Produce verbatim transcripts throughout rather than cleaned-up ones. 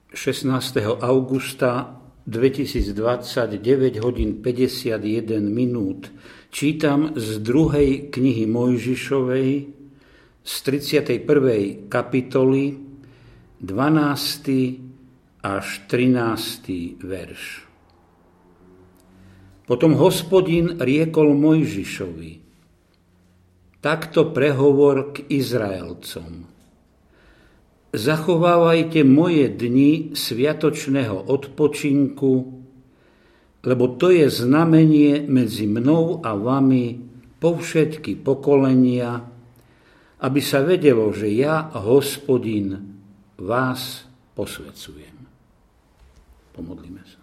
šestnásteho augusta dvetisícdvadsať, deväť hodín päťdesiatjeden minút. Čítam z druhej knihy Mojžišovej z tridsiatej prvej kapitoly dvanásty až trinásty verš. Potom Hospodin riekol Mojžišovi: takto prehovor k Izraelcom. Zachovávajte moje dni sviatočného odpočinku, lebo to je znamenie medzi mnou a vami po všetky pokolenia, aby sa vedelo, že ja, Hospodin, vás posväcujem. Pomodlíme sa.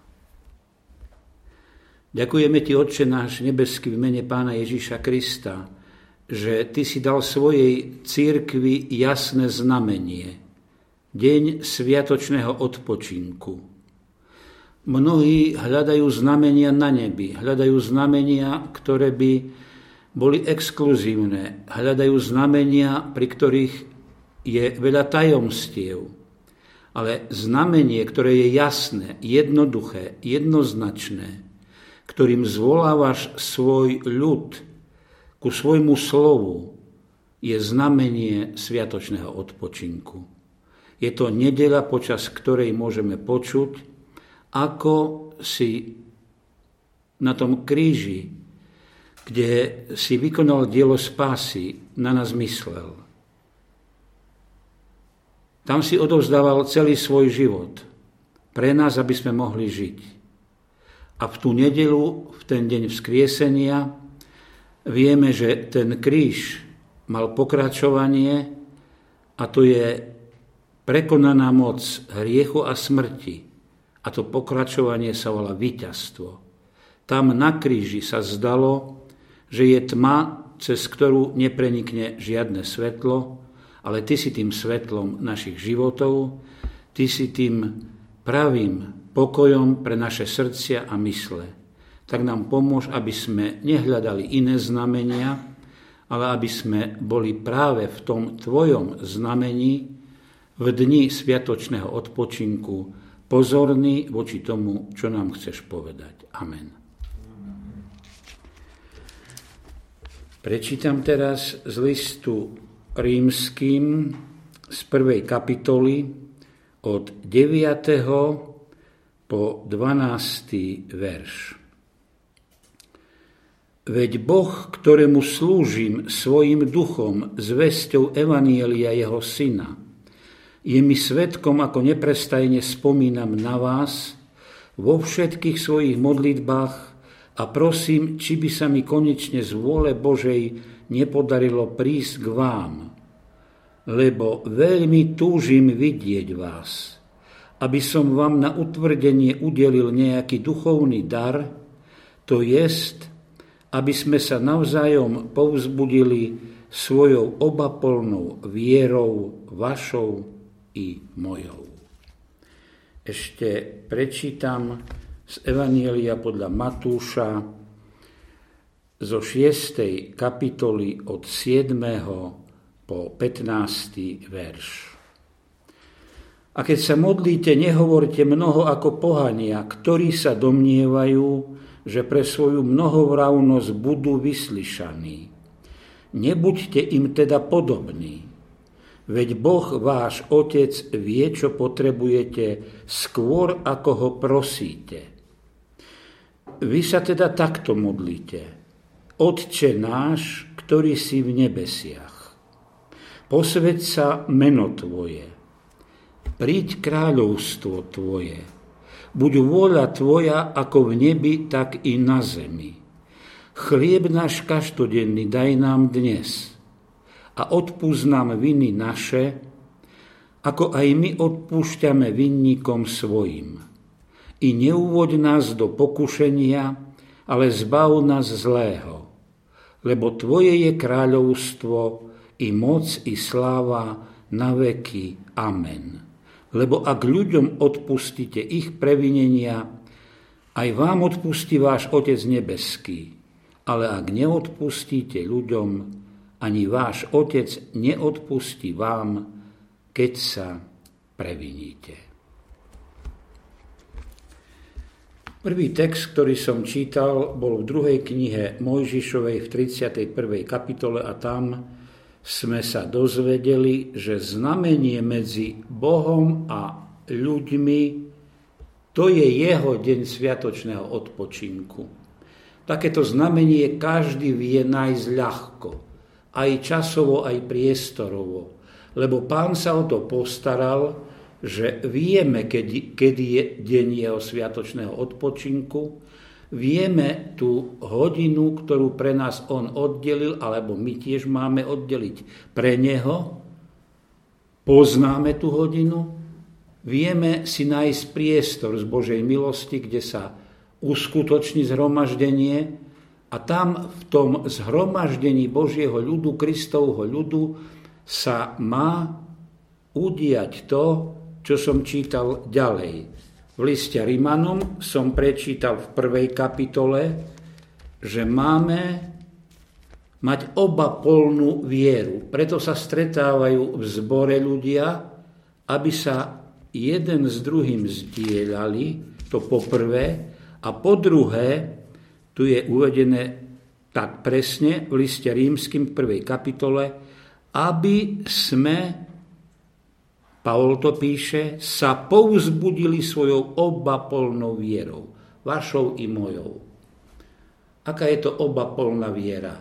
Ďakujeme Ti, Otče náš nebeský, v mene Pána Ježiša Krista, že Ty si dal svojej cirkvi jasné znamenie, deň sviatočného odpočinku. Mnohí hľadajú znamenia na nebi, hľadajú znamenia, ktoré by boli exkluzívne, hľadajú znamenia, pri ktorých je veľa tajomstiev, ale znamenie, ktoré je jasné, jednoduché, jednoznačné, ktorým zvolávaš svoj ľud ku svojmu slovu, je znamenie sviatočného odpočinku. Je to nedeľa, počas ktorej môžeme počuť, ako si na tom kríži, kde si vykonal dielo spásy, na nás myslel. Tam si odovzdával celý svoj život pre nás, aby sme mohli žiť. A v tú nedeľu, v ten deň vzkriesenia, vieme, že ten kríž mal pokračovanie, a to je prekonaná moc hriechu a smrti, a to pokračovanie sa volá víťazstvo. Tam na kríži sa zdalo, že je tma, cez ktorú neprenikne žiadne svetlo, ale Ty si tým svetlom našich životov, Ty si tým pravým pokojom pre naše srdcia a mysle. Tak nám pomôž, aby sme nehľadali iné znamenia, ale aby sme boli práve v tom Tvojom znamení, v dni sviatočného odpočinku, pozorný voči tomu, čo nám chceš povedať. Amen. Prečítam teraz z listu Rímskym z prvej kapitoly od deviateho po dvanásty verš. Veď Boh, ktorému slúžim svojim duchom zvesťou evanjelia jeho syna, je mi svedkom, ako neprestajne spomínam na vás vo všetkých svojich modlitbách a prosím, či by sa mi konečne z vôle Božej nepodarilo prísť k vám, lebo veľmi túžim vidieť vás, aby som vám na utvrdenie udelil nejaký duchovný dar, to jest, aby sme sa navzájom povzbudili svojou obaplnou vierou vašou i mojou. Ešte prečítam z Evanjelia podľa Matúša zo šiestej kapitoly od siedmeho po pätnásty verš. A keď sa modlíte, nehovorte mnoho ako pohania, ktorí sa domnievajú, že pre svoju mnohovravnosť budú vyslyšaní. Nebuďte im teda podobní. Veď Boh, váš Otec, vie, čo potrebujete skôr, ako ho prosíte. Vy sa teda takto modlíte. Otče náš, ktorý si v nebesiach. Posväť sa meno Tvoje. Príď kráľovstvo Tvoje. Buď vôľa Tvoja ako v nebi, tak i na zemi. Chlieb náš každodenný daj nám dnes. A odpúsť nám viny naše, ako aj my odpúšťame vinníkom svojim. I neuvoď nás do pokušenia, ale zbav nás zlého. Lebo Tvoje je kráľovstvo, i moc, i sláva na veky. Amen. Lebo ak ľuďom odpustíte ich previnenia, aj vám odpustí váš Otec nebeský. Ale ak neodpustíte ľuďom, ani váš Otec neodpustí vám, keď sa previníte. Prvý text, ktorý som čítal, bol v druhej knihe Mojžišovej v tridsiatej prvej kapitole a tam sme sa dozvedeli, že znamenie medzi Bohom a ľuďmi, to je jeho deň sviatočného odpočinku. Takéto znamenie každý vie nájsť ľahko, aj časovo, aj priestorovo, lebo Pán sa o to postaral, že vieme, kedy, kedy je deň jeho sviatočného odpočinku, vieme tú hodinu, ktorú pre nás on oddelil, alebo my tiež máme oddeliť pre neho, poznáme tú hodinu, vieme si nájsť priestor z Božej milosti, kde sa uskutoční zhromaždenie a tam v tom zhromaždení Božieho ľudu, Kristovho ľudu sa má udiať to, čo som čítal ďalej. V liste Rimanom som prečítal v prvej kapitole, že máme mať oba plnú vieru. Preto sa stretávajú v zbore ľudia, aby sa jeden s druhým zdieľali, to po prvé, a po druhé, tu je uvedené tak presne v liste Rímskym v prvej kapitole, aby sme, Pavol to píše, sa povzbudili svojou obaplnou vierou, vašou i mojou. Aká je to obaplná viera?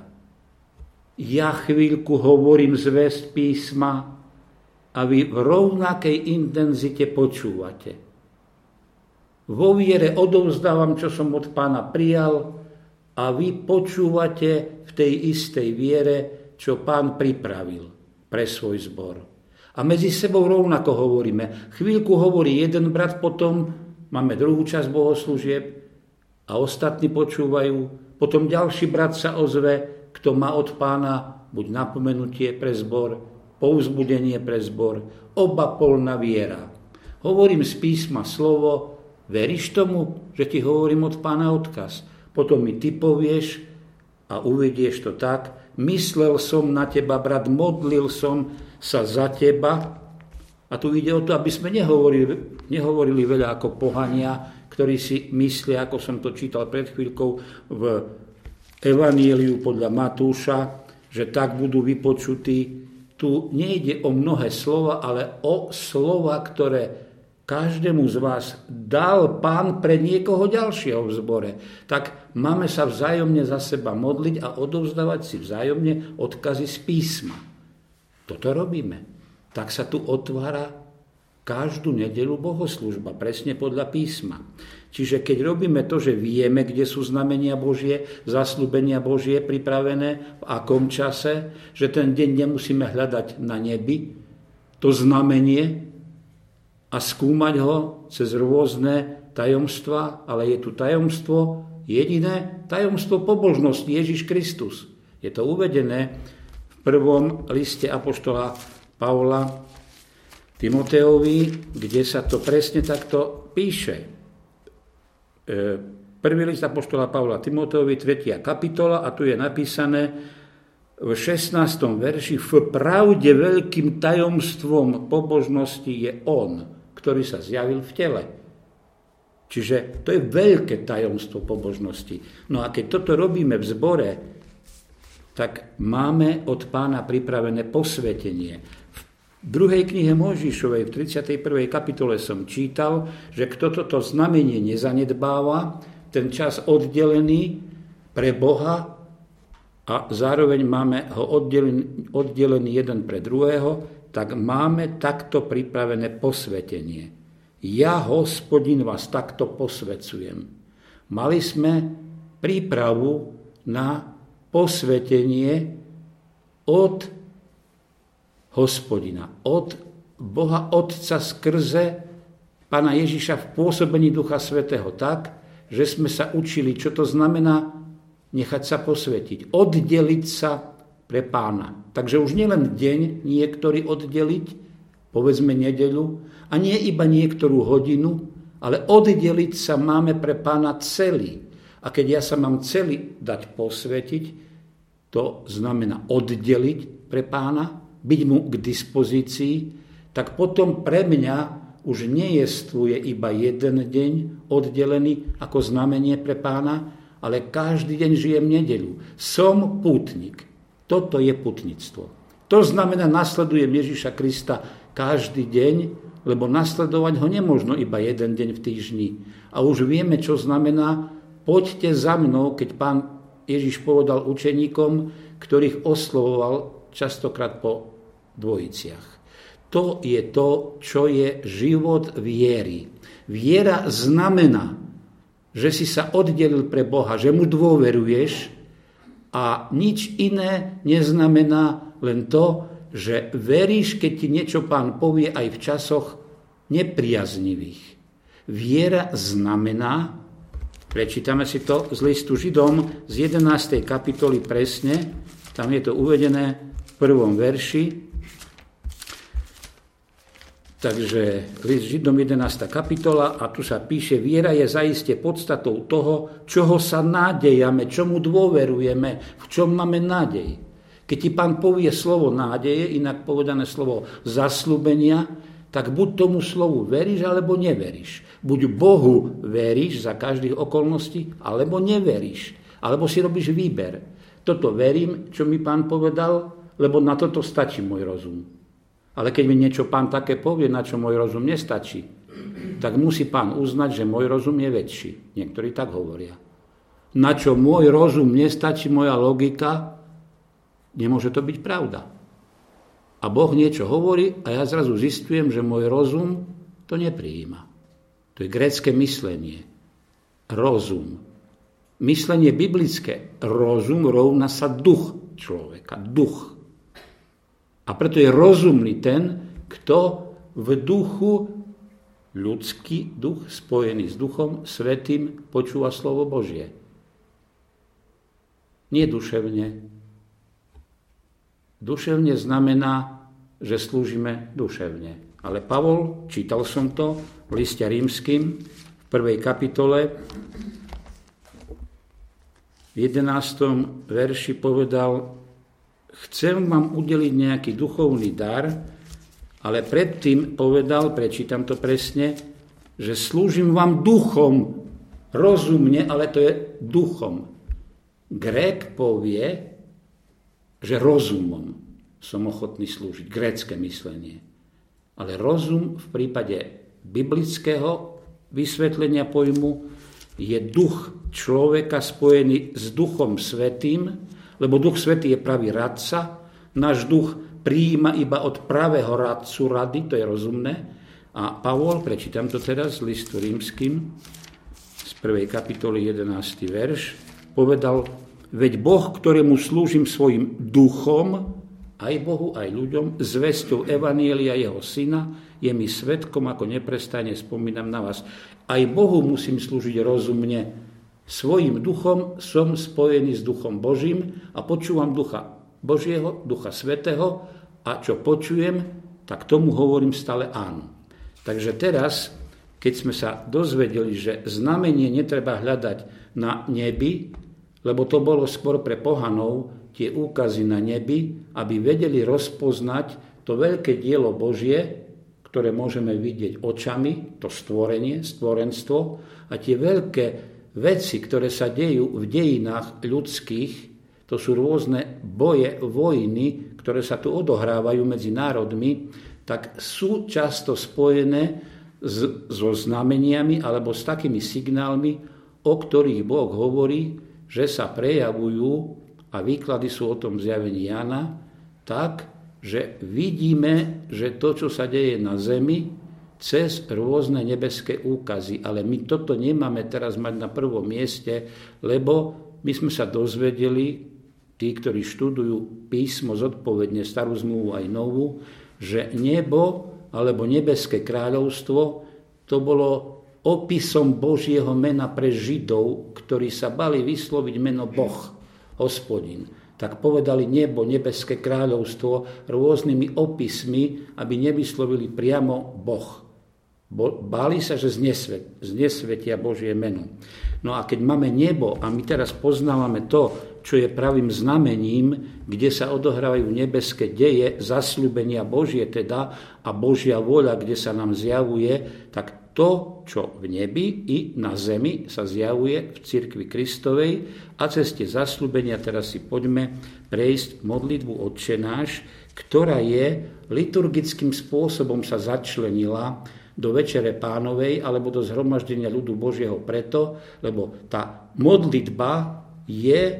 Ja chvíľku hovorím zvesť písma a vy v rovnakej intenzite počúvate. Vo viere odovzdávam, čo som od Pána prijal a vy počúvate v tej istej viere, čo Pán pripravil pre svoj zbor. A medzi sebou rovnako hovoríme. Chvíľku hovorí jeden brat, potom máme druhú časť bohoslúžieb a ostatní počúvajú. Potom ďalší brat sa ozve, kto má od Pána buď napomenutie pre zbor, povzbudenie pre zbor, oba plná viera. Hovorím z písma slovo, veríš tomu, že ti hovorím od Pána odkaz? Potom mi ty povieš a uvedieš to tak, myslel som na teba, brat, modlil som sa za teba. A tu ide o to, aby sme nehovorili, nehovorili veľa ako pohania, ktorí si myslia, ako som to čítal pred chvíľkou v Evanjeliu podľa Matúša, že tak budú vypočutí. Tu nejde o mnohé slova, ale o slova, ktoré každému z vás dal Pán pre niekoho ďalšieho v zbore. Tak máme sa vzájomne za seba modliť a odovzdávať si vzájomne odkazy z písma. Toto robíme. Tak sa tu otvára každú nedeľu bohoslúžba, presne podľa písma. Čiže keď robíme to, že vieme, kde sú znamenia Božie, zasľúbenia Božie pripravené, v akom čase, že ten deň nemusíme hľadať na nebi, to znamenie, a skúmať ho cez rôzne tajomstvá, ale je tu tajomstvo, jediné tajomstvo pobožnosti, Ježiš Kristus. Je to uvedené v prvom liste apoštola Pavla Timoteovi, kde sa to presne takto píše. Prvý list apoštola Pavla Timoteovi, tretia kapitola, a tu je napísané v šestnástom verši: v pravde veľkým tajomstvom pobožnosti je On, ktorý sa zjavil v tele. Čiže to je veľké tajomstvo pobožnosti. No a keď toto robíme v zbore, tak máme od Pána pripravené posvetenie. V druhej knihe Mojžišovej v tridsiatej prvej kapitole som čítal, že kto toto znamenie nezanedbáva, ten čas oddelený pre Boha a zároveň máme ho oddelený, oddelený jeden pre druhého, tak máme takto pripravené posvetenie. Ja, Hospodin, vás takto posvecujem. Mali sme prípravu na posvetenie od Hospodina, od Boha Otca skrze Pána Ježiša v pôsobení Ducha Svätého tak, že sme sa učili, čo to znamená nechať sa posvetiť, oddeliť sa pre Pána. Takže už nielen deň niektorý oddeliť, povedzme nedeľu, a nie iba niektorú hodinu, ale oddeliť sa máme pre Pána celý. A keď ja sa mám celý dať posvetiť, to znamená oddeliť pre Pána, byť mu k dispozícii, tak potom pre mňa už nejestvuje iba jeden deň oddelený ako znamenie pre Pána, ale každý deň žije v nedeľu. Som pútnik. Toto je putníctvo. To znamená, nasledujem Ježiša Krista každý deň, lebo nasledovať ho nemožno iba jeden deň v týždni. A už vieme, čo znamená, poďte za mnou, keď Pán Ježiš povedal učeníkom, ktorých oslovoval častokrát po dvojiciach. To je to, čo je život viery. Viera znamená, že si sa oddelil pre Boha, že mu dôveruješ a nič iné neznamená len to, že veríš, keď ti niečo Pán povie aj v časoch nepriaznivých. Viera znamená, prečítame si to z listu Židom z jedenástej kapitoly presne, tam je to uvedené v prvom verši. Takže list Židom jedenásta kapitola a tu sa píše, viera je zaiste podstatou toho, čoho sa nádejame, čomu dôverujeme, v čom máme nádej. Keď ti Pán povie slovo nádeje, inak povedané slovo zasľúbenia, tak buď tomu slovu veríš, alebo neveríš. Buď Bohu veríš za každých okolností, alebo neveríš. Alebo si robíš výber. Toto verím, čo mi Pán povedal, lebo na toto stačí môj rozum. Ale keď mi niečo Pán také povie, na čo môj rozum nestačí, tak musí Pán uznať, že môj rozum je väčší. Niektorí tak hovoria. Na čo môj rozum nestačí, moja logika, nemôže to byť pravda. A Boh niečo hovorí a ja zrazu zistujem, že môj rozum to neprijíma. To je grécke myslenie. Rozum. Myslenie biblické. Rozum rovná sa duch človeka. Duch. A preto je rozumný ten, kto v duchu, ľudský duch, spojený s duchom svätým, počúva slovo Božie. Nie duševne. Duševne znamená, že slúžime duševne. Ale Pavol, čítal som to v liste Rímskym, v prvej kapitole, v jedenástom verši povedal, chcem vám udeliť nejaký duchovný dar, ale predtým povedal, prečítam to presne, že slúžim vám duchom, rozumne, ale to je duchom. Grék povie, že rozumom som ochotný slúžiť, grécke myslenie. Ale rozum v prípade biblického vysvetlenia pojmu je duch človeka spojený s duchom svätým, lebo duch svätý je pravý radca, náš duch prijíma iba od pravého radcu rady, to je rozumné. A Pavol, prečítam to teraz z listu Rímskym, z prvej kapitoly jedenásty verš, povedal, veď Boh, ktorému slúžim svojim duchom, aj Bohu, aj ľuďom, zvesťou evanjelia jeho syna, je mi svedkom, ako neprestajne spomínam na vás. Aj Bohu musím slúžiť rozumne. Svojím duchom som spojený s duchom Božím a počúvam ducha Božieho, ducha svätého a čo počujem, tak tomu hovorím stále áno. Takže teraz, keď sme sa dozvedeli, že znamenie netreba hľadať na nebi, lebo to bolo skôr pre pohanov, tie úkazy na nebi, aby vedeli rozpoznať to veľké dielo Božie, ktoré môžeme vidieť očami, to stvorenie, stvorenstvo a tie veľké veci, ktoré sa dejú v dejinách ľudských, to sú rôzne boje, vojny, ktoré sa tu odohrávajú medzi národmi, tak sú často spojené s, so znameniami alebo s takými signálmi, o ktorých Boh hovorí, že sa prejavujú, a výklady sú o tom zjavení Jana, tak, že vidíme, že to, čo sa deje na zemi, cez rôzne nebeské úkazy. Ale my toto nemáme teraz mať na prvom mieste, lebo my sme sa dozvedeli, tí, ktorí študujú písmo zodpovedne, starú zmluvu aj novú, že nebo alebo nebeské kráľovstvo to bolo opisom Božieho mena pre Židov, ktorí sa bali vysloviť meno Boh, Hospodin. Tak povedali nebo, nebeské kráľovstvo rôznymi opismi, aby nevyslovili priamo Boh. Báli sa, že znesvet, znesvetia Božie meno. No a keď máme nebo a my teraz poznávame to, čo je pravým znamením, kde sa odohrávajú nebeské deje, zasľúbenia Božie teda a Božia vôľa, kde sa nám zjavuje, tak to, čo v nebi i na zemi sa zjavuje v cirkvi Kristovej a cez tie zasľúbenia teraz si poďme prejsť modlitbu Otče náš, ktorá je liturgickým spôsobom sa začlenila do Večere Pánovej alebo do zhromaždenia ľudu Božieho preto, lebo tá modlitba je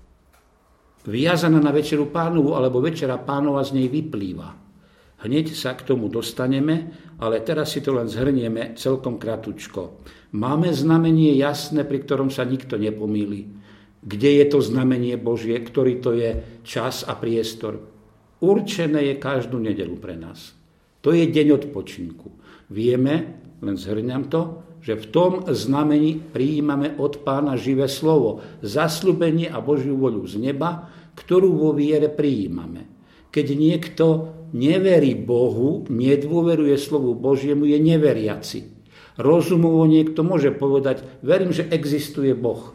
viazaná na Večeru Pánovu, alebo Večera Pánova z nej vyplýva. Hneď sa k tomu dostaneme, ale teraz si to len zhrnieme celkom kratučko. Máme znamenie jasné, pri ktorom sa nikto nepomýli. Kde je to znamenie Božie, ktorý to je čas a priestor? Určené je každú nedeľu pre nás. To je deň odpočinku. Vieme, len zhrňam to, že v tom znamení prijímame od Pána živé slovo, zasľúbenie a Božiu voľu z neba, ktorú vo viere prijímame. Keď niekto neverí Bohu, nedôveruje slovu Božiemu, je neveriaci. Rozumovo niekto môže povedať, verím, že existuje Boh.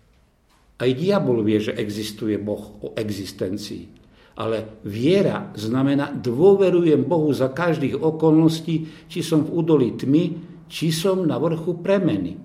Aj diabol vie, že existuje Boh o existencii. Ale viera znamená, dôverujem Bohu za každých okolností, či som v údolí tmy, či som na vrchu premeny.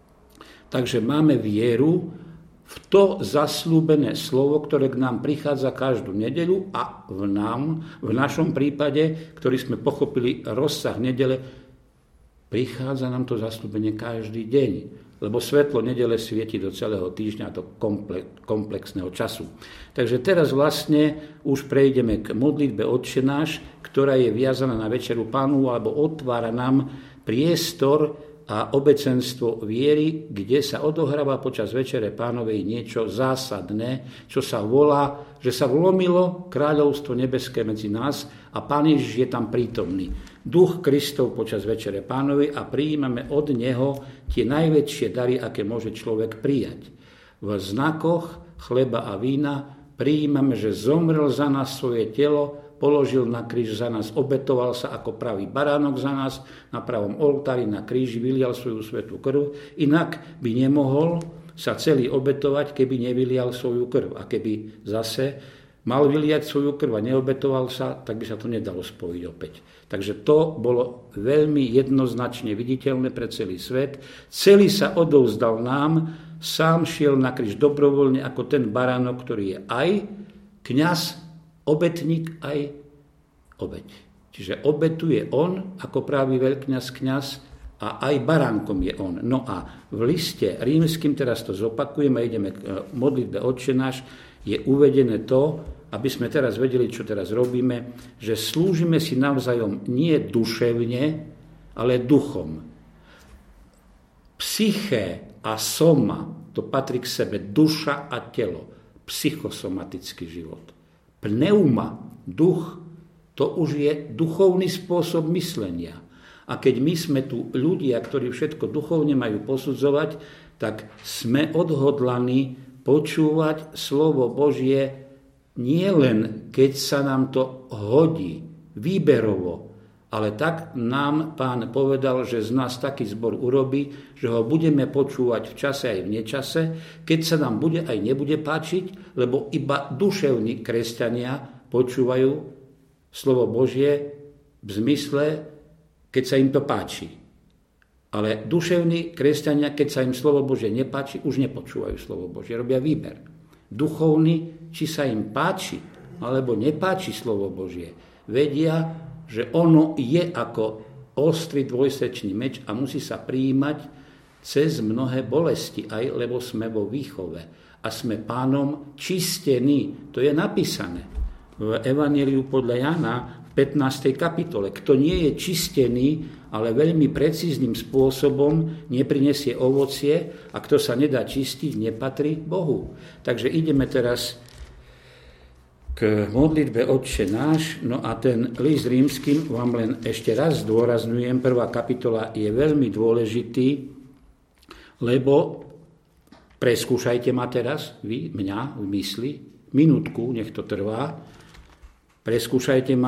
Takže máme vieru v to zasľúbené slovo, ktoré k nám prichádza každú nedeľu a v nám, v našom prípade, ktorý sme pochopili rozsah nedele, prichádza nám to zasľúbenie každý deň. Lebo svetlo nedele svieti do celého týždňa, do komplexného času. Takže teraz vlastne už prejdeme k modlitbe Otče náš, ktorá je viazaná na Večeru Pánovu, alebo otvára nám priestor a obecenstvo viery, kde sa odohráva počas Večere Pánovej niečo zásadné, čo sa volá, že sa vlomilo kráľovstvo nebeské medzi nás a Pán Ježiš je tam prítomný. Duch Kristov počas Večere Pánovej a prijímame od Neho tie najväčšie dary, aké môže človek prijať. V znakoch chleba a vína prijímame, že zomrel za nás svoje telo, položil na kríž za nás, obetoval sa ako pravý baránok za nás, na pravom oltári na kríži vylial svoju svätú krv, inak by nemohol sa celý obetovať, keby nevylial svoju krv. A keby zase mal vyliať svoju krv a neobetoval sa, tak by sa to nedalo spojiť opäť. Takže to bolo veľmi jednoznačne viditeľné pre celý svet. Celý sa odovzdal nám, sám šiel na kríž dobrovoľne ako ten baránok, ktorý je aj kňaz, obetník, aj obeť. Čiže obetuje on ako pravý veľkňaz, kňaz a aj baránkom je on. No a v liste rímskym, teraz to zopakujeme, ideme k modlitbe Otče náš, je uvedené to, aby sme teraz vedeli, čo teraz robíme, že slúžime si navzájom nie duševne, ale duchom. Psyché a soma, to patrí k sebe, duša a telo, psychosomatický život. Pneuma, duch, to už je duchovný spôsob myslenia. A keď my sme tu ľudia, ktorí všetko duchovne majú posudzovať, tak sme odhodlaní počúvať slovo Božie nie len keď sa nám to hodí, výberovo, ale tak nám Pán povedal, že z nás taký zbor urobí, že ho budeme počúvať v čase aj v nečase, keď sa nám bude aj nebude páčiť, lebo iba duševní kresťania počúvajú slovo Božie v zmysle, keď sa im to páči. Ale duševní kresťania, keď sa im slovo Božie nepáči, už nepočúvajú slovo Božie, robia výber. Duchovní, či sa im páči, alebo nepáči slovo Božie, vedia, že ono je ako ostrý dvojsečný meč a musí sa prijímať cez mnohé bolesti, aj lebo sme vo výchove a sme Pánom čistení. To je napísané v Evanjeliu podľa Jána v pätnástej kapitole. Kto nie je čistený, ale veľmi precízným spôsobom neprinesie ovocie a kto sa nedá čistiť, nepatrí Bohu. Takže ideme teraz k modlitbe Otče náš. No a ten list rímskym vám len ešte raz zdôrazňujem. Prvá kapitola je veľmi dôležitý, lebo preskúšajte ma teraz, vy, mňa v mysli, minútku, nech to trvá, preskúšajte ma,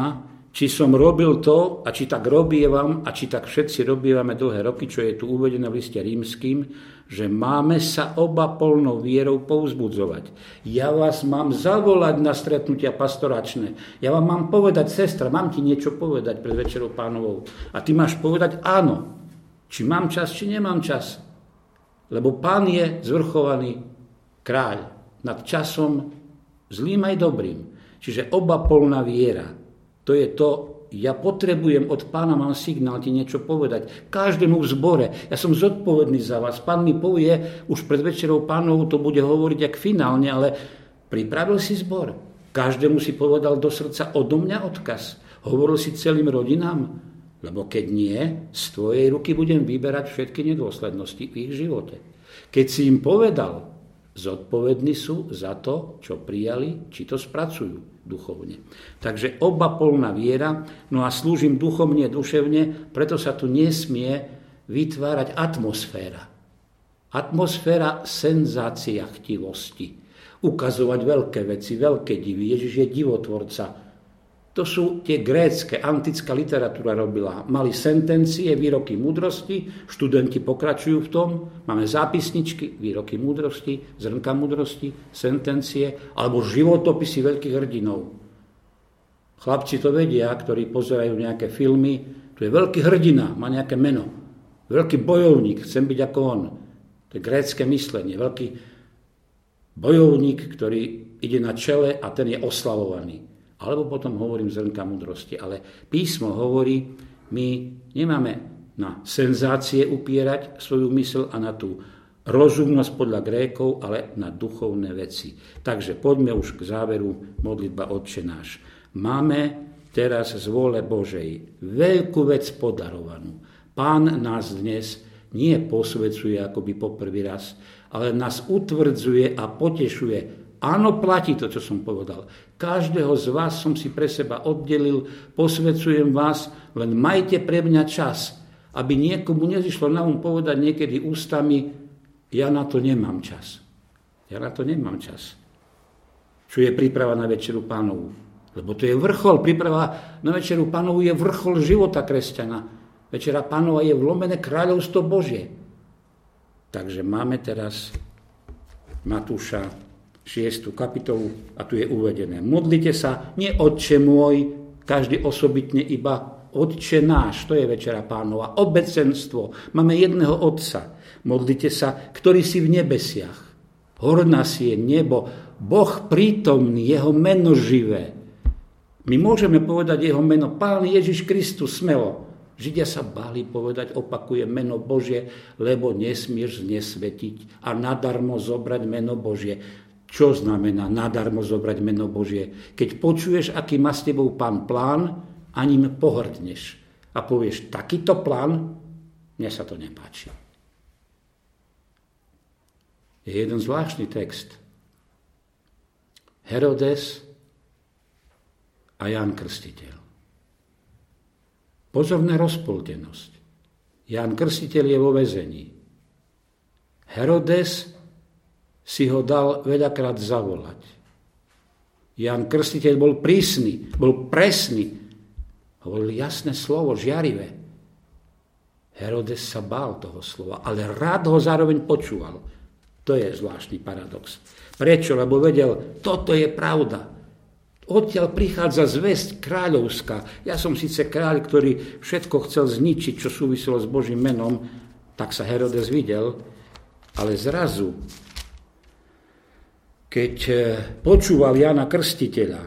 či som robil to, a či tak robievam, a či tak všetci robievame dlhé roky, čo je tu uvedené v liste Rímskym, že máme sa oba plnou vierou povzbudzovať. Ja vás mám zavolať na stretnutia pastoračné. Ja vám mám povedať, sestra, mám ti niečo povedať pred Večerou Pánovou. A ty máš povedať áno. Či mám čas, či nemám čas. Lebo Pán je zvrchovaný kráľ nad časom zlým aj dobrým. Čiže oba plná viera. To je to, ja potrebujem od Pána, mám signál ti niečo povedať. Každému v zbore. Ja som zodpovedný za vás. Pán mi povie, už pred Večerou Pánovou to bude hovoriť jak finálne, ale pripravil si zbor. Každému si povedal do srdca odo mňa odkaz. Hovoril si celým rodinám. Lebo keď nie, z tvojej ruky budem vyberať všetky nedôslednosti v ich živote. Keď si im povedal, zodpovední sú za to, čo prijali, či to spracujú duchovne. Takže oba plná viera, no a slúžim duchovne, duševne, preto sa tu nesmie vytvárať atmosféra. Atmosféra senzácia chtivosti. Ukazovať veľké veci, veľké divy. Ježiš je divotvorca. To sú tie grécke, antická literatúra robila. Mali sentencie, výroky múdrosti, študenti pokračujú v tom, máme zápisničky, výroky múdrosti, zrnka múdrosti, sentencie, alebo životopisy veľkých hrdinov. Chlapci to vedia, ktorí pozerajú nejaké filmy, tu je veľký hrdina, má nejaké meno, veľký bojovník, chcem byť ako on. To je grécke myslenie, veľký bojovník, ktorý ide na čele a ten je oslavovaný. Alebo potom hovorím zrnka múdrosti. Ale písmo hovorí, my nemáme na senzácie upierať svoju mysl a na tú rozumnosť podľa Grékov, ale na duchovné veci. Takže poďme už k záveru modlitba Otče náš. Máme teraz z vôle Božej veľkú vec podarovanú. Pán nás dnes nie posvedzuje akoby poprvý raz, ale nás utvrdzuje a potešuje. Áno, platí to, čo som povedal. Každého z vás som si pre seba oddelil, posvedcujem vás, len majte pre mňa čas, aby niekomu nezišlo na um povedať niekedy ústami, ja na to nemám čas. Ja na to nemám čas. Čo je príprava na Večeru Pánovu. Lebo to je vrchol, príprava na Večeru Pánovu je vrchol života kresťana. Večera Pánova je vlomené kráľovstvo Božie. Takže máme teraz Matúša šiestú kapitolu a tu je uvedené. Modlite sa, nie Otče môj, každý osobitne iba Otče náš, to je Večera Pánova, obecenstvo, máme jedného Otca. Modlite sa, ktorý si v nebesiach. Horná si je nebo, Boh prítomný, jeho meno živé. My môžeme povedať jeho meno, Pán Ježiš Kristus, smelo. Židia sa báli povedať, opakuje meno Božie, lebo nesmieš znesvetiť a nadarmo zobrať meno Božie. Čo znamená nadarmo zobrať meno Božie? Keď počuješ, aký má s tebou Pán plán, a ním pohrdneš a povieš, takýto plán, mne sa to nepáči. Je jeden zvláštny text. Herodes a Ján Krstiteľ. Pozor na rozpoltenosť. Ján Krstiteľ je vo väzení. Herodes si ho dal veľakrát zavolať. Ján Krstiteľ bol prísny, bol presný. Hovoril jasné slovo, žiarivé. Herodes sa bál toho slova, ale rád ho zároveň počúval. To je zvláštny paradox. Prečo? Lebo vedel, toto je pravda. Odtiaľ prichádza zvesť kráľovská. Ja som síce kráľ, ktorý všetko chcel zničiť, čo súviselo s Božím menom, tak sa Herodes videl, ale zrazu keď počúval Jána Krstiteľa,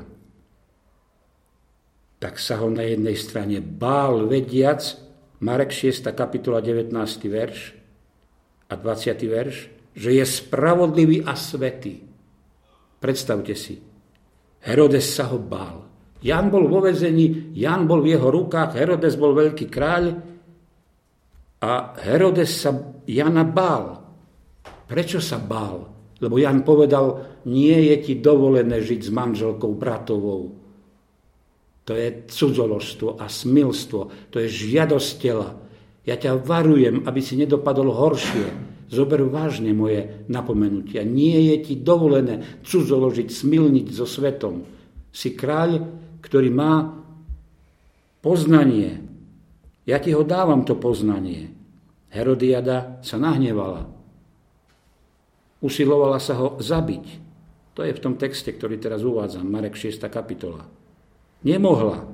tak sa ho na jednej strane bál, vediac, Marek šiesta kapitola devätnásty verš a dvadsiaty verš, že je spravodlivý a svätý. Predstavte si, Herodes sa ho bál. Ján bol vo väzení, Ján bol v jeho rukách, Herodes bol veľký kráľ a Herodes sa Jana bál. Prečo sa bál? Lebo Ján povedal, nie je ti dovolené žiť s manželkou bratovou. To je cudzoložstvo a smilstvo, to je žiadosť tela. Ja ťa varujem, aby si nedopadol horšie. Zober vážne moje napomenutia. Nie je ti dovolené cudzoložiť, smilniť so svetom. Si kráľ, ktorý má Poznanie. Ja ti ho dávam, to poznanie. Herodiada sa nahnevala. Usilovala sa ho zabiť. To je v tom texte, ktorý teraz uvádzam, Marek šiesta kapitola. Nemohla.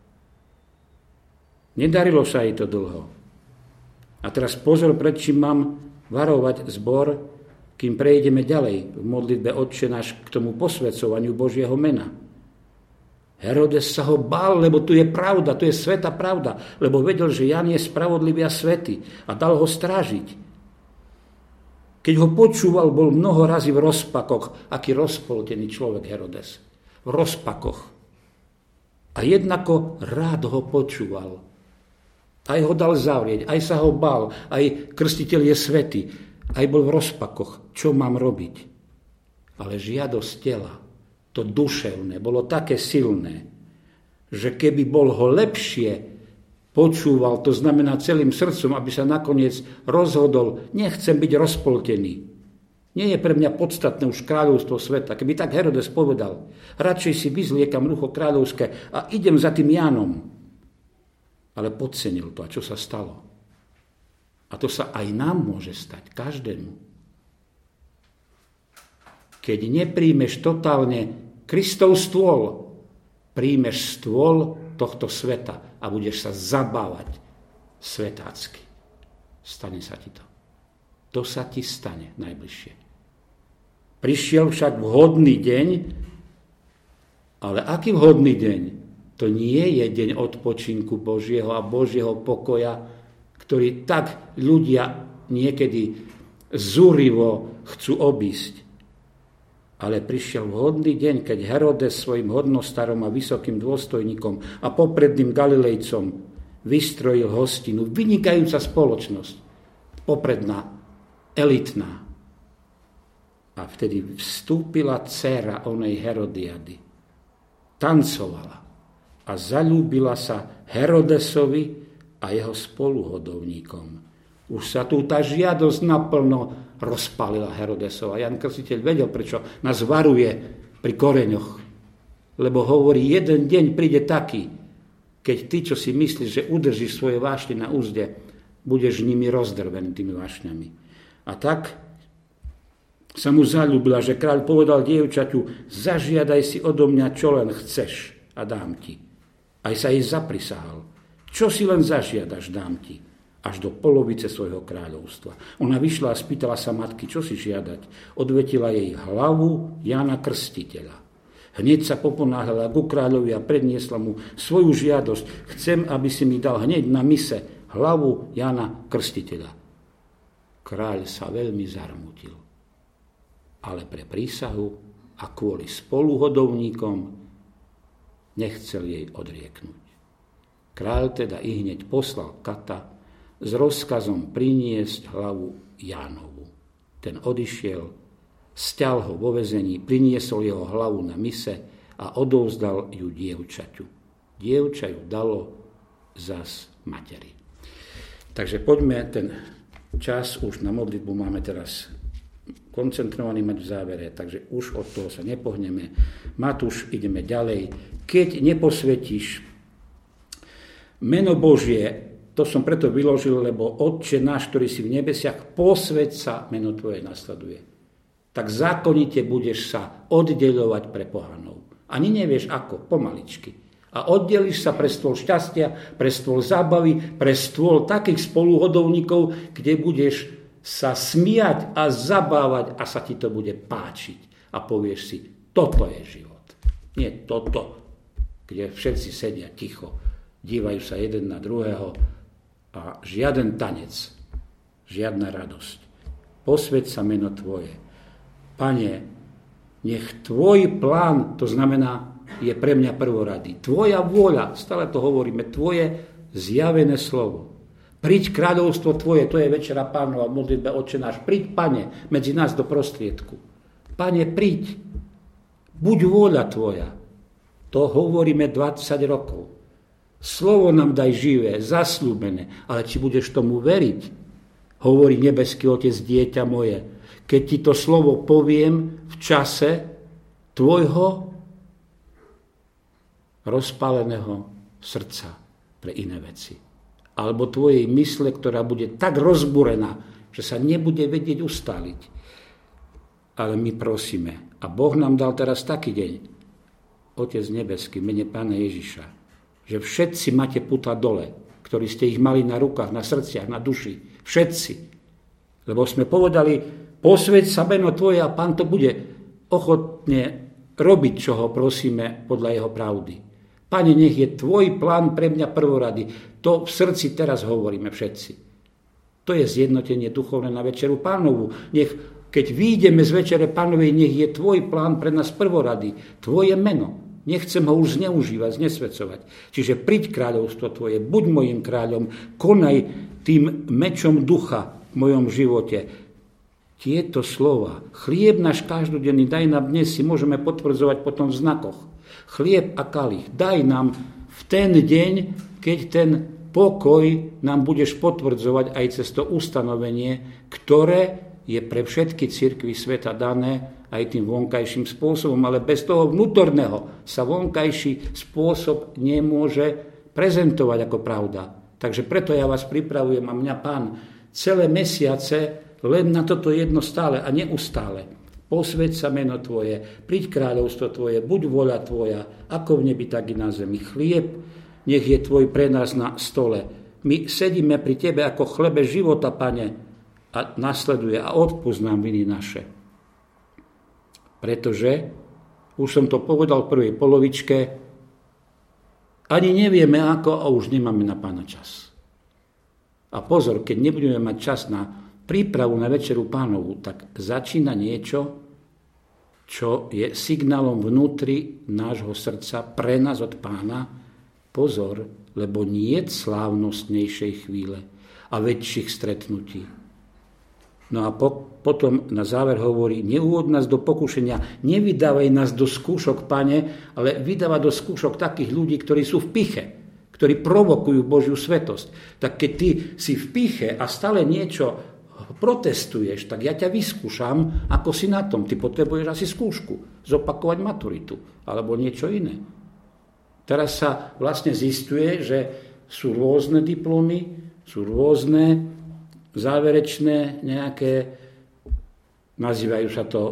Nedarilo sa jej to dlho. A teraz pozor, pred čím mám varovať zbor, kým prejdeme ďalej v modlitbe Otče náš k tomu posväcovaniu Božieho mena. Herodes sa ho bál, lebo tu je pravda, tu je svätá pravda, lebo vedel, že Jan je spravodlivý a svätý a dal ho strážiť. Keď ho počúval, bol mnoho razy v rozpakoch, aký rozpoltený človek Herodes. V rozpakoch. A jednako rád ho počúval. Aj ho dal zavrieť, aj sa ho bál, aj krstiteľ je svätý, aj bol v rozpakoch. Čo mám robiť? Ale žiadosť tela, to duševné, bolo také silné, že keby bol ho lepšie počúval, to znamená celým srdcom, aby sa nakoniec rozhodol, nechcem byť rozpoltený. Nie je pre mňa podstatné už kráľovstvo sveta. Keby tak Herodes povedal, radšej si vyzliekam rucho kráľovské a idem za tým Jánom. Ale podcenil to. A čo sa stalo? A to sa aj nám môže stať, každému. Keď nepríjmeš totálne Kristov stôl, príjmeš stôl tohto sveta a budeš sa zabávať svetácky. Stane sa ti to. To sa ti stane najbližšie. Prišiel však vhodný deň, ale aký vhodný deň? To nie je deň odpočinku Božieho a Božieho pokoja, ktorý tak ľudia niekedy zúrivo chcú obísť. Ale prišiel vhodný deň, keď Herodes svojim hodnostarom a vysokým dôstojníkom a popredným Galilejcom vystrojil hostinu. Vynikajúca spoločnosť. Popredná, elitná. A vtedy vstúpila dcéra onej Herodiady. Tancovala a zaľúbila sa Herodesovi a jeho spoluhodovníkom. Už sa tu tá žiadosť naplno rozpálila Herodesova. Jan Krstiteľ vedel, prečo nás varuje pri koreňoch. Lebo hovorí, jeden deň príde taký, keď ty, čo si myslíš, že udržíš svoje vášne na úzde, budeš nimi rozdrvený tými vášňami. A tak sa mu zaľúbila, že kráľ povedal dievčaťu, zažiadaj si odo mňa, čo len chceš a dám ti. Aj sa jej zaprisahal. Čo si len zažiadaš, dám ti. Až do polovice svojho kráľovstva. Ona vyšla a spýtala sa matky, čo si žiadať. Odvetila jej hlavu Jána Krstiteľa. Hneď sa poponáhľala ku kráľovi a predniesla mu svoju žiadosť. Chcem, aby si mi dal hneď na mise hlavu Jána Krstiteľa. Kráľ sa veľmi zarmutil. Ale pre prísahu a kvôli spoluhodovníkom nechcel jej odrieknúť. Kráľ teda i hneď poslal kata s rozkazom priniesť hlavu Jánovu. Ten odišiel, stial ho vo väzení, priniesol jeho hlavu na mise a odovzdal ju dievčaťu. Dievča ju dalo zas materi. Takže poďme, ten čas už na modlitbu máme teraz koncentrovaný mať v závere, takže už od toho sa nepohneme. Matúš, ideme ďalej. Keď neposvetíš meno Božie, to som preto vyložil, lebo Otče náš, ktorý si v nebesiach, posväť sa, meno tvoje nasleduje. Tak zákonite budeš sa oddeľovať pre pohanov. Ani nevieš ako, pomaličky. A oddelíš sa pre stôl šťastia, pre stôl zábavy, pre stôl takých spoluhodovníkov, kde budeš sa smiať a zabávať a sa ti to bude páčiť. A povieš si, toto je život. Nie toto, kde všetci sedia ticho, dívajú sa jeden na druhého, a žiaden tanec, žiadna radosť. Posväť sa meno tvoje. Pane, nech tvoj plán, to znamená, je pre mňa prvorady. Tvoja vôľa, stále to hovoríme, tvoje zjavené slovo. Príď kráľovstvo tvoje, to je večera Pánova v modlitbe Otče náš. Príď, Pane, medzi nás do prostriedku. Pane, príď. Buď vôľa tvoja. To hovoríme dvadsať rokov. Slovo nám daj živé, zasľúbené, ale či budeš tomu veriť, hovorí nebeský Otec, dieťa moje, keď ti to slovo poviem v čase tvojho rozpáleného srdca. pre iné veci. Alebo tvojej mysle, ktorá bude tak rozbúrená, že sa nebude vedieť ustáliť. Ale my prosíme, a Boh nám dal teraz taký deň, Otec nebeský, v mene Pána Ježiša, že všetci máte puta dole, ktorí ste ich mali na rukách, na srdciach, na duši. Všetci. Lebo sme povedali, posväť sa meno Tvoje a Pán to bude ochotne robiť, čo ho prosíme podľa jeho pravdy. Pane, nech je Tvoj plán pre mňa prvorady. To v srdci teraz hovoríme všetci. To je zjednotenie duchovné na Večeru Pánovu. Nech, keď vyjdeme z Večere Pánovej, nech je Tvoj plán pre nás prvorady. Tvoje meno. Nechcem ho už zneužívať, znesvedcovať. Čiže príď kráľovstvo Tvoje, buď mojim kráľom, konaj tým mečom ducha v mojom živote. Tieto slova, chlieb náš každodenný, daj nám dnes, si môžeme potvrdzovať potom v znakoch. Chlieb a kalich, daj nám v ten deň, keď ten pokoj nám budeš potvrdzovať aj cez to ustanovenie, ktoré je pre všetky cirkvi sveta dané aj tým vonkajším spôsobom, ale bez toho vnútorného sa vonkajší spôsob nemôže prezentovať ako pravda. Takže preto ja vás pripravujem a mňa Pán celé mesiace len na toto jedno stále a neustále. Posväť sa meno Tvoje, príď kráľovstvo Tvoje, buď vôľa Tvoja, ako v nebi, tak i na zemi. Chlieb, nech je Tvoj pre nás na stole. My sedíme pri Tebe ako chlebe života, Pane, a nasleduje a odpusť nám viny naše. Pretože, už som to povedal v prvej polovičke, ani nevieme ako a už nemáme na Pána čas. A pozor, keď nebudeme mať čas na prípravu na Večeru Pánovu, tak začína niečo, čo je signálom vnútri nášho srdca pre nás od Pána. Pozor, lebo nie je slávnostnejšej chvíle a väčších stretnutí. No a po, potom na záver hovorí, neuvod nás do pokušenia, nevydávaj nás do skúšok, Pane, ale vydáva do skúšok takých ľudí, ktorí sú v piche, ktorí provokujú Božiu svetosť. Tak keď ty si v piche a stále niečo protestuješ, tak ja ťa vyskúšam, ako si na tom. Ty potrebuješ asi skúšku, zopakovať maturitu, alebo niečo iné. Teraz sa vlastne zistuje, že sú rôzne diplomy, sú rôzne záverečné nejaké, nazývajú sa to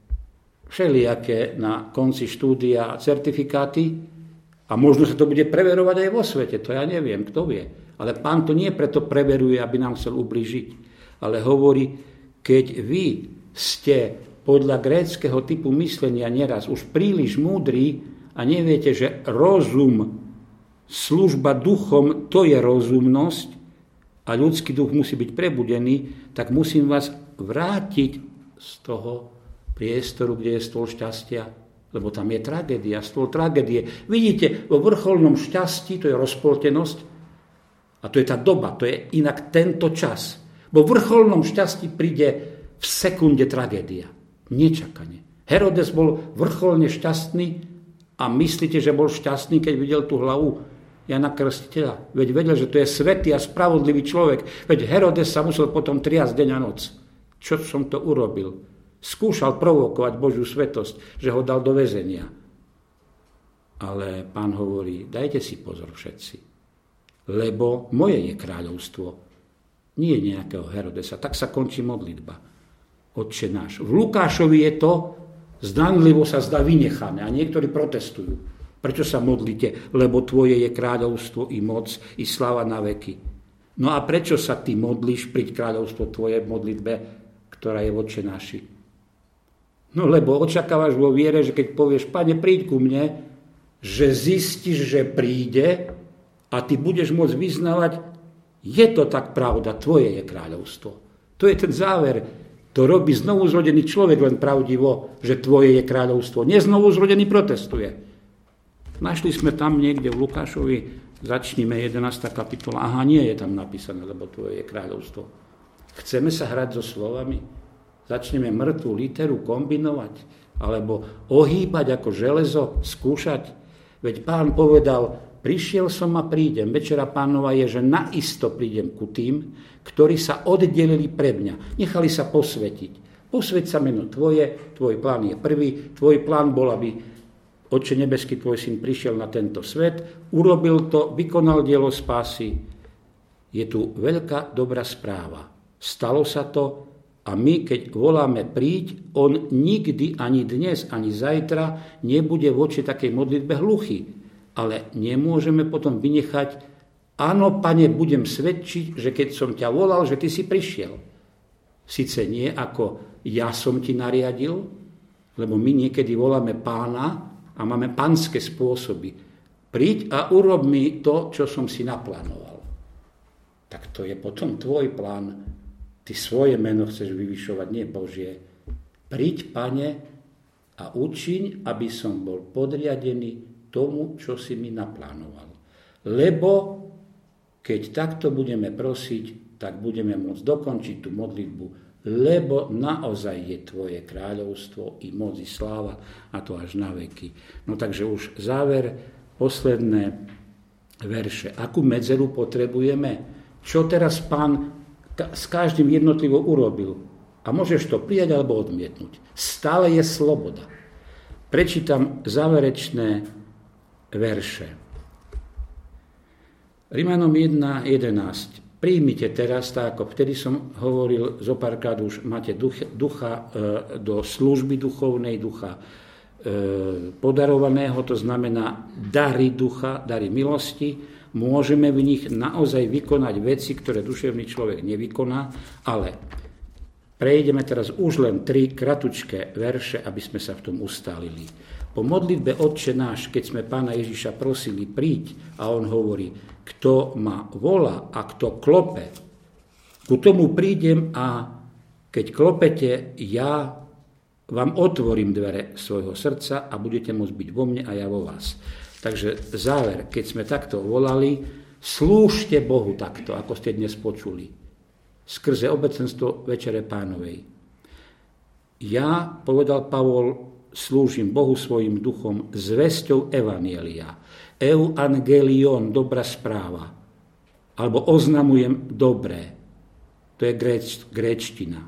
všelijaké na konci štúdia certifikáty a možno sa to bude preverovať aj vo svete, to ja neviem, kto vie. Ale Pán to nie preto preveruje, aby nám chcel ublížiť, ale hovorí, keď vy ste podľa gréckeho typu myslenia neraz už príliš múdri a neviete, že rozum, služba duchom, to je rozumnosť, a ľudský duch musí byť prebudený, tak musím vás vrátiť z toho priestoru, kde je stôl šťastia, lebo tam je tragédia, stôl tragédie. Vidíte, vo vrcholnom šťastí, to je rozpoltenosť, a to je tá doba, to je inak tento čas. Vo vrcholnom šťastí príde v sekunde tragédia, nečakane. Herodes bol vrcholne šťastný a myslíte, že bol šťastný, keď videl tú hlavu Jana Krstiteľa. Veď vedel, že to je svätý a spravodlivý človek. Veď Herodes sa musel potom triasť deň a noc. Čo som to urobil? Skúšal provokovať Božiu svetosť, že ho dal do väzenia. Ale Pán hovorí, dajte si pozor všetci, lebo moje je kráľovstvo, nie nejakého Herodesa. Tak sa končí modlitba. Otče náš. V Lukášovi je to, zdanlivo sa zdá vynechané a niektorí protestujú. Prečo sa modlíte? Lebo Tvoje je kráľovstvo i moc, i sláva na veky. No a prečo sa ty modlíš pri kráľovstvo Tvoje v modlitbe, ktorá je v Otče náši? No lebo očakávaš vo viere, že keď povieš, Pane, príď ku mne, že zistíš, že príde a ty budeš môcť vyznávať, je to tak pravda, Tvoje je kráľovstvo. To je ten záver. To robí znovu zrodený človek len pravdivo, že Tvoje je kráľovstvo. Neznovu zrodený protestuje. Našli sme tam niekde v Lukášovi, začníme jedenásta kapitola. Aha, nie je tam napísané, lebo Tvoje je kráľovstvo. Chceme sa hrať so slovami? Začneme mŕtvu literu kombinovať? Alebo ohýbať ako železo, skúšať? Veď Pán povedal, prišiel som a prídem. Večera Pánova je, že naisto prídem ku tým, ktorí sa oddelili pre mňa. Nechali sa posvetiť. Posveť sa meno Tvoje, Tvoj plán je prvý, Tvoj plán bol, aby Otče nebeský, tvoj syn prišiel na tento svet, urobil to, vykonal dielo spásy. Je tu veľká dobrá správa. Stalo sa to a my, keď voláme príď, on nikdy, ani dnes, ani zajtra nebude voči takej modlitbe hluchý. Ale nemôžeme potom vynechať, áno, Pane, budem svedčiť, že keď som ťa volal, že ty si prišiel. Sice nie ako ja som ti nariadil, lebo my niekedy voláme Pána a máme panské spôsoby. Príď a urob mi to, čo som si naplánoval. Tak to je potom tvoj plán. Ty svoje meno chceš vyvyšovať, nie Božie. Príď, Pane, a učiň, aby som bol podriadený tomu, čo si mi naplánoval. Lebo keď takto budeme prosiť, tak budeme môcť dokončiť tú modlitbu, lebo naozaj je tvoje kráľovstvo i moc i sláva, a to až na veky. No takže už záver, posledné verše. Akú medzeru potrebujeme? Čo teraz Pán s každým jednotlivo urobil? A môžeš to prijať alebo odmietnúť. Stále je sloboda. Prečítam záverečné verše. Rimanom jeden jedenásť. Príjmite teraz, tak ako vtedy som hovoril, zopárkrát už máte ducha, ducha e, do služby duchovnej, ducha e, podarovaného, to znamená dary ducha, dary milosti. Môžeme v nich naozaj vykonať veci, ktoré duševný človek nevykoná, ale prejdeme teraz už len tri kratučké verše, aby sme sa v tom ustálili. Po modlitbe Otče náš, keď sme Pána Ježiša prosili príď, a on hovorí, kto ma volá a kto klope, ku tomu prídem a keď klopete, ja vám otvorím dvere svojho srdca a budete môcť byť vo mne a ja vo vás. Takže záver, keď sme takto volali, slúžte Bohu takto, ako ste dnes počuli, skrze obecenstvo Večere Pánovej. Ja, povedal Pavol, slúžim Bohu svojim duchom zvesťou evanjelia. Evangelion, dobrá správa. Alebo oznamujem dobré. To je gréč, gréčtina.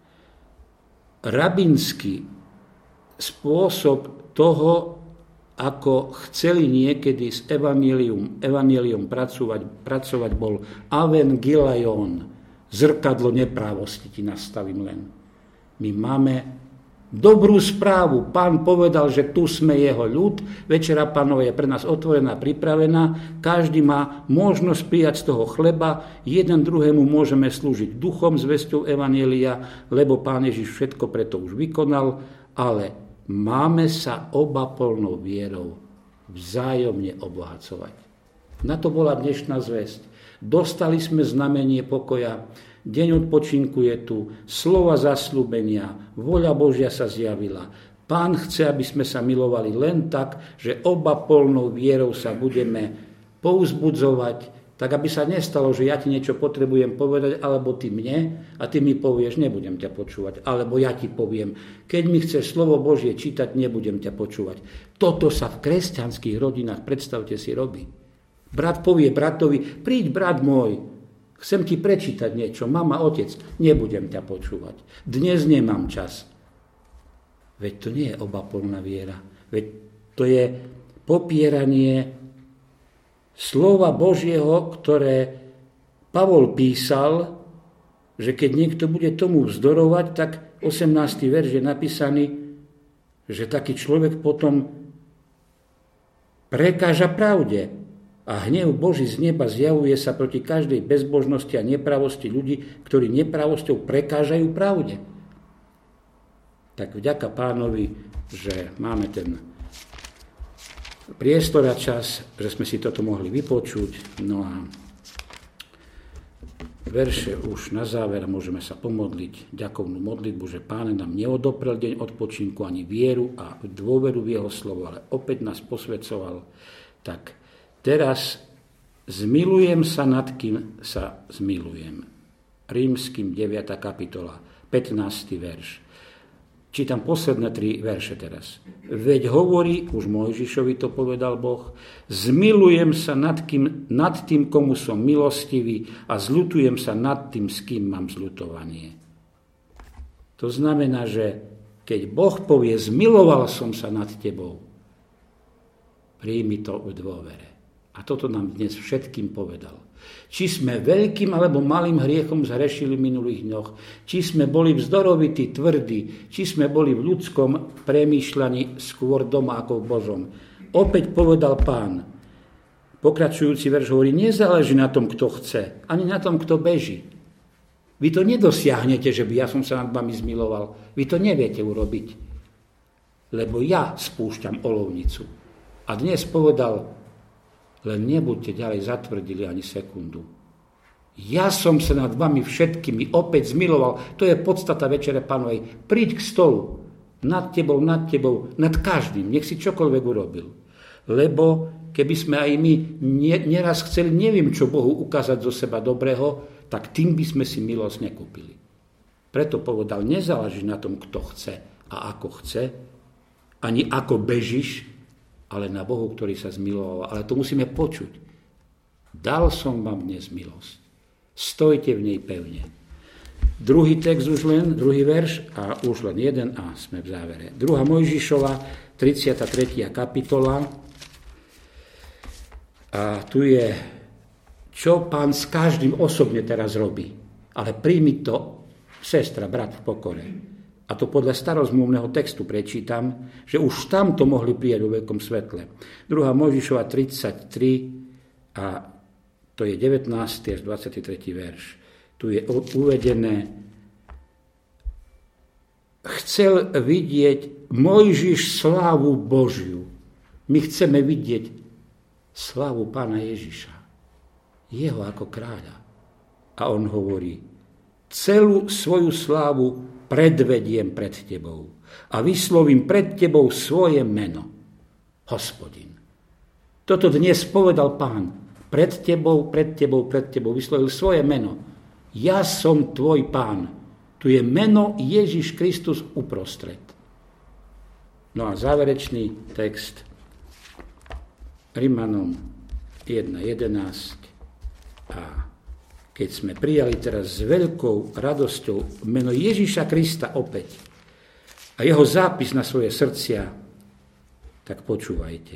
Rabinský spôsob toho, ako chceli niekedy s evanjelium, evanjelium pracovať, pracovať bol evangelion, zrkadlo neprávosti ti nastavím len. My máme dobrú správu. Pán povedal, že tu sme jeho ľud. Večera Pánova je pre nás otvorená, pripravená. Každý má možnosť prijať z toho chleba. Jeden druhému môžeme slúžiť duchom, zvesťou evanjelia, lebo Pán Ježiš všetko preto už vykonal. Ale máme sa oba plnou vierou vzájomne obohacovať. Na to bola dnešná zvesť. Dostali sme znamenie pokoja. Deň odpočinku je tu, slova zasľúbenia, voľa Božia sa zjavila. Pán chce, aby sme sa milovali len tak, že oba plnou vierou sa budeme pouzbudzovať, tak aby sa nestalo, že ja ti niečo potrebujem povedať, alebo ty mne, a ty mi povieš, nebudem ťa počúvať, alebo ja ti poviem, keď mi chceš slovo Božie čítať, nebudem ťa počúvať. Toto sa v kresťanských rodinách, predstavte si, robí. Brat povie bratovi, príď brat môj, chcem ti prečítať niečo, mama, otec, nebudem ťa počúvať. Dnes nemám čas. Veď to nie je obaplná viera. Veď to je popieranie slova Božieho, ktoré Pavol písal, že keď niekto bude tomu vzdorovať, tak osemnásty verš je napísaný, že taký človek potom prekáža pravde. A hnev Boží z neba zjavuje sa proti každej bezbožnosti a nepravosti ľudí, ktorí nepravosťou prekážajú pravde. Tak vďaka Pánovi, že máme ten priestor a čas, že sme si toto mohli vypočuť. No a verše už na záver môžeme sa pomodliť ďakovnú modlitbu, že Pán nám neodoprel deň odpočinku ani vieru a dôveru v jeho slovo, ale opäť nás posvedcoval. Tak teraz zmilujem sa nad kým sa zmilujem. Rímskym deviata kapitola, pätnásty verš. Čítam posledné tri verše teraz. Veď hovorí, už Mojžišovi to povedal Boh, zmilujem sa nad, kým, nad tým, komu som milostivý a zľutujem sa nad tým, s kým mám zľutovanie. To znamená, že keď Boh povie, zmiloval som sa nad tebou, Príjmi to v dôvere. A toto nám dnes všetkým povedal. Či sme veľkým alebo malým hriechom zhrešili v minulých dňoch, či sme boli vzdorovití, tvrdí, či sme boli v ľudskom premýšľaní skôr doma ako v Božom. Opäť povedal Pán, pokračujúci verš hovorí, nezáleží na tom, kto chce, ani na tom, kto beží. Vy to nedosiahnete, že by ja som sa nad vami zmiloval. Vy to neviete urobiť, lebo ja spúšťam olovnicu. A dnes povedal, len nebuďte ďalej zatvrdili ani sekundu. Ja som sa nad vami všetkými opäť zmiloval. To je podstata Večere Pánovej. Príď k stolu. Nad tebou, nad tebou, nad každým. Nech si čokoľvek urobil. Lebo keby sme aj my neraz chceli, neviem čo Bohu ukázať zo seba dobrého, tak tým by sme si milosť nekúpili. Preto povedal, nezáleží na tom, kto chce a ako chce, ani ako bežíš, ale na Bohu, ktorý sa zmiloval. Ale to musíme počuť. Dal som vám dnes milosť. Stojte v nej pevne. Druhý text už len, druhý verš a už len jeden a sme v závere. druhá Mojžišova, tridsiata tretia kapitola. A tu je, čo Pán s každým osobne teraz robí. Ale príjmi to, sestra, brat v pokore. A to podľa starozmluvného textu prečítam, že už tam to mohli prijať vo veľkom svetle. druhá Mojžišova tridsaťtri a to je devätnásty až dvadsiaty tretí verš. Tu je uvedené, chcel vidieť Mojžiš slávu Božiu. My chceme vidieť slávu Pána Ježiša. Jeho ako kráľa. A on hovorí, celú svoju slávu predvediem pred tebou a vyslovím pred tebou svoje meno, Hospodin. Toto dnes povedal Pán. Pred tebou, pred tebou, pred tebou vyslovil svoje meno. Ja som tvoj Pán. Tu je meno Ježiš Kristus uprostred. No a záverečný text Rimanom jedna jedenásť a keď sme prijali teraz s veľkou radosťou meno Ježiša Krista opäť a jeho zápis na svoje srdcia, tak počúvajte.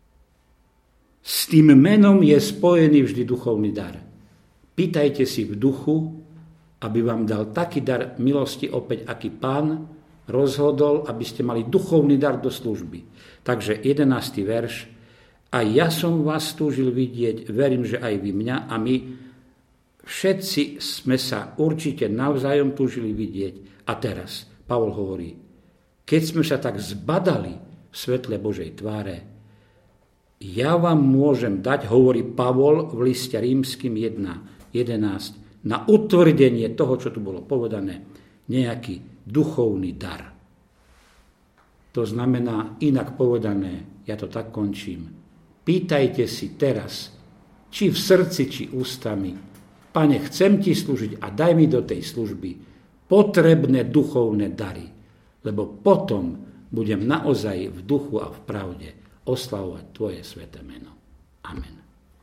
S tým menom je spojený vždy duchovný dar. Pýtajte si v duchu, aby vám dal taký dar milosti opäť, aký Pán rozhodol, aby ste mali duchovný dar do služby. Takže jedenásty verš. A ja som vás túžil vidieť, verím, že aj vy mňa a my všetci sme sa určite navzájom túžili vidieť. A teraz Pavol hovorí, keď sme sa tak zbadali v svetle Božej tváre, ja vám môžem dať, hovorí Pavol v liste Rímskym jedna jedenásť, na utvrdenie toho, čo tu bolo povedané, nejaký duchovný dar. To znamená, inak povedané, ja to tak končím, pýtajte si teraz, či v srdci, či ústami, Pane, chcem ti slúžiť a daj mi do tej služby potrebné duchovné dary, lebo potom budem naozaj v duchu a v pravde oslavovať tvoje sväté meno. Amen.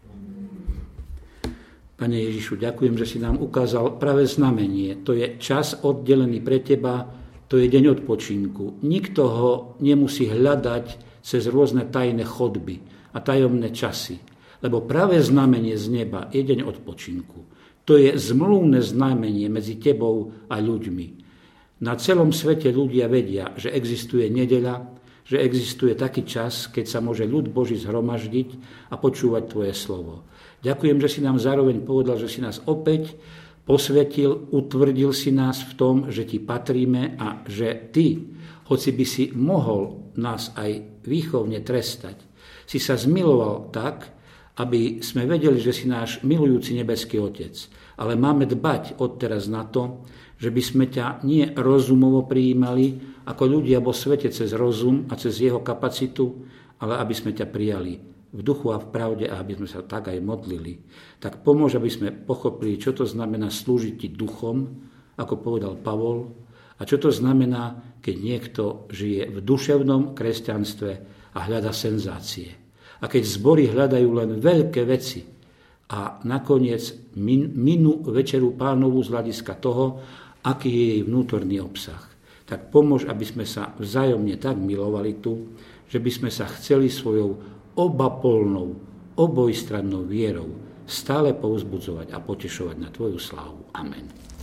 Pane Ježišu, ďakujem, že si nám ukázal práve znamenie. To je čas oddelený pre teba, to je deň odpočinku. Nikto ho nemusí hľadať cez rôzne tajné chodby a tajomné časy, lebo práve znamenie z neba je deň odpočinku. To je zmluvné znamenie medzi tebou a ľuďmi. Na celom svete ľudia vedia, že existuje nedeľa, že existuje taký čas, keď sa môže ľud Boží zhromaždiť a počúvať tvoje slovo. Ďakujem, že si nám zároveň povedal, že si nás opäť posvetil, utvrdil si nás v tom, že ti patríme a že ty, hoci by si mohol nás aj výchovne trestať, si sa zmiloval tak, aby sme vedeli, že si náš milujúci nebeský Otec. Ale máme dbať odteraz na to, že by sme ťa nie rozumovo prijímali ako ľudia vo svete cez rozum a cez jeho kapacitu, ale aby sme ťa prijali v duchu a v pravde a aby sme sa tak aj modlili. Tak pomôž, aby sme pochopili, čo to znamená slúžiť ti duchom, ako povedal Pavol, a čo to znamená, keď niekto žije v duševnom kresťanstve a hľada senzácie. A keď zbory hľadajú len veľké veci a nakoniec min, minú večeru Pánovu z hľadiska toho, aký je jej vnútorný obsah, tak pomôž, aby sme sa vzájomne tak milovali tu, že by sme sa chceli svojou obaplnou, obojstrannou vierou stále povzbudzovať a potešovať na Tvoju slávu. Amen.